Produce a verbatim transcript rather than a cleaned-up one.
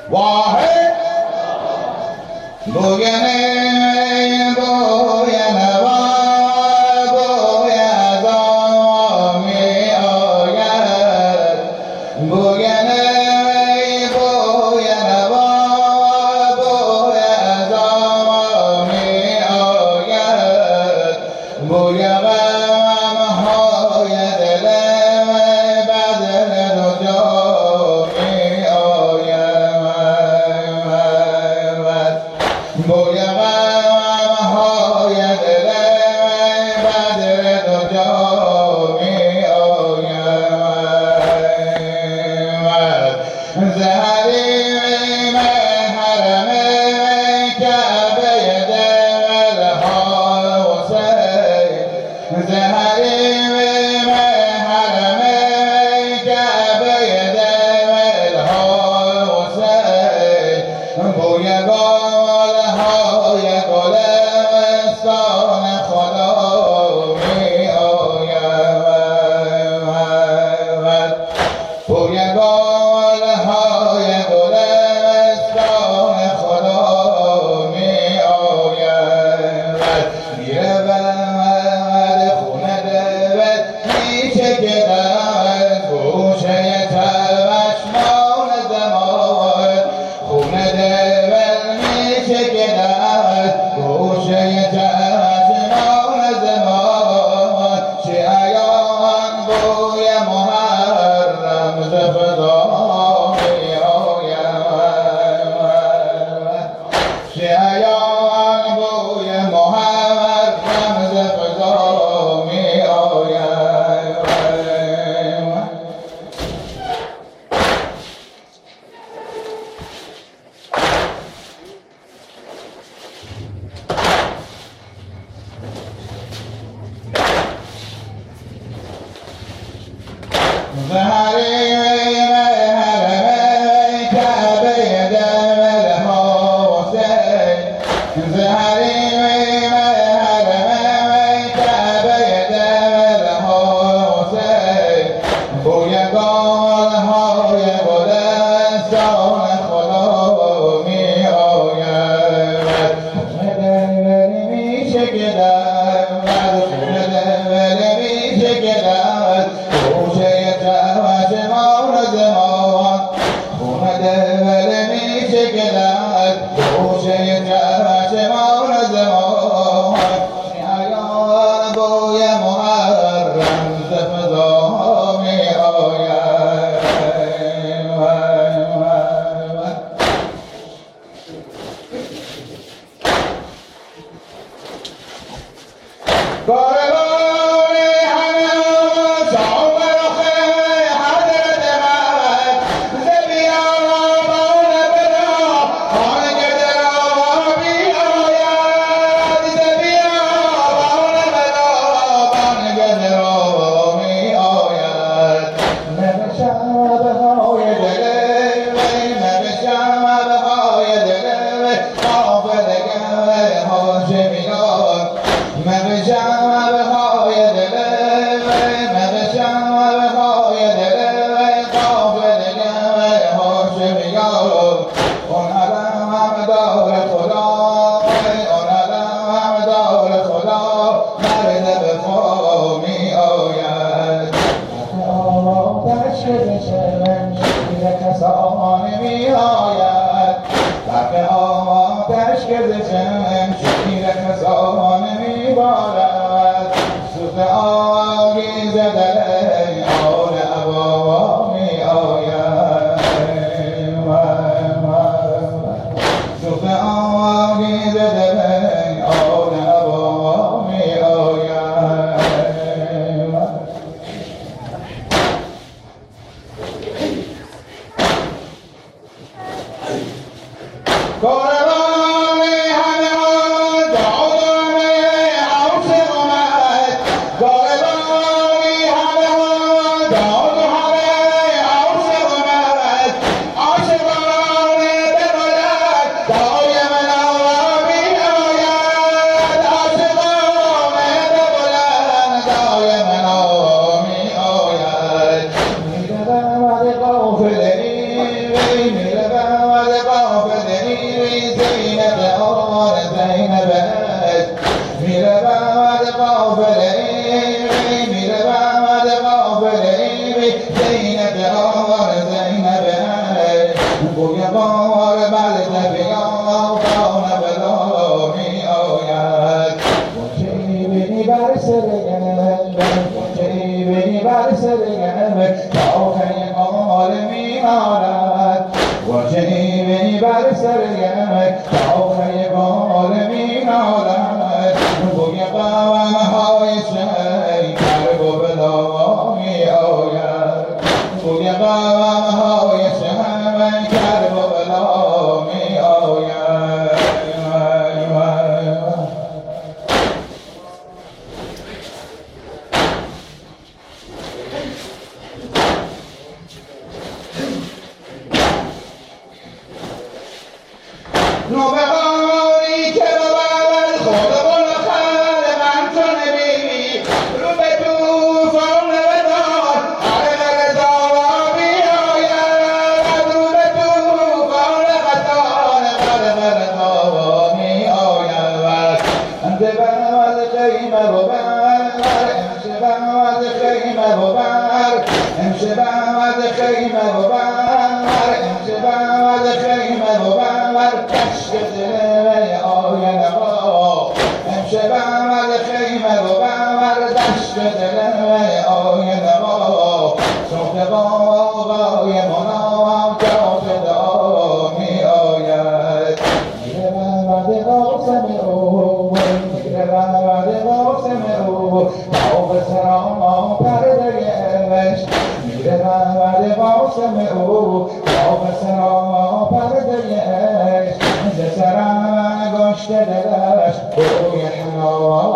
واحد بوینه بوینه و بویزا می آید بوینه بوینه و بویزا می آید بوی غمهای دل بدر دو جا می آید بوی غمهای دل بدر دو جا می آید ز حریم حرم کعبه دلها حسین ز حریم حرم کعبه دلها حسین بوی گلهای گلستان خدا می آید بوی گلهای گلستان خدا می آید میره بر خونه دلت میچکد گوشه چشمان زمان خونه دلت میچکد گوشه چشمان زمان شیعیان بوی محرم ز فضا می آید شیعیان بوی محرم ز فضا می آید ز حریم حرم کعبه دلها حسین ز حریم حرم کعبه دلها حسین بوی گلهای گلستان خدا می آید خونه دل میچکد خونه دل میچکد گوشه چشمان زمان خونه دل میچکد گوشه چشمان زمان شیعیان بوی محرم ز فضا می آید کاروان همه شام رخ حضرت من ز بیابان بنا خانه را می آید ز بیابان بنا خانه را می آید نم شبهای دل نم شبهای دل قافله هاشمیان مم شبهای دل مم شبهای دل قافله هاشمیان اون علم دار خدا اون علم دار خدا مرد وفا می آید آتش شمشیر کسان می آید برق آتش که ز شمشیر کسان می بارد سوز آگیز دل آل ابا می آید سوز آگیز دل آل ابا می آید کاروان همه جادم عاشق آمد کاروان همه جاد همه عاشق آمد عاشقان بباید دایم نامی آید عاشقان بباید دایم نامی آید میره بعد قافله میره بعد بار زینبه بوی بار بلده بیان دانه بلا می آید گنجی بینی بر سر گنبه گنجی بینی بر سر گنبه تا آخر قال می آرد گنجی بینی بر سر گنبه تا آخر قال می آرد بوی قوامه های شیطر و بلا می آید بوی قوامه های شیطر و بلا می آید نوبهاری که ببرد خود بل خلقم تو نبی رو به توفان بدار هر زارا بیاید رو به توفان قطار هر زارا میآید انده بنوز خیمه ببر امشه بنوز خیمه ببر امشه بنوز خیمه ببر امشه بنوز خیمه ببر کشک دل آینه با امشه بنوز خیمه ببر دشت دل آینه با صبح بابای منام جاف دعا می آید میره بنوز قاسم او میره بنوز قاسم او با سرام پرده عشق میره بنوز قاسم او با سرام پرده عشق ز سرم گشت دلش بوی حنا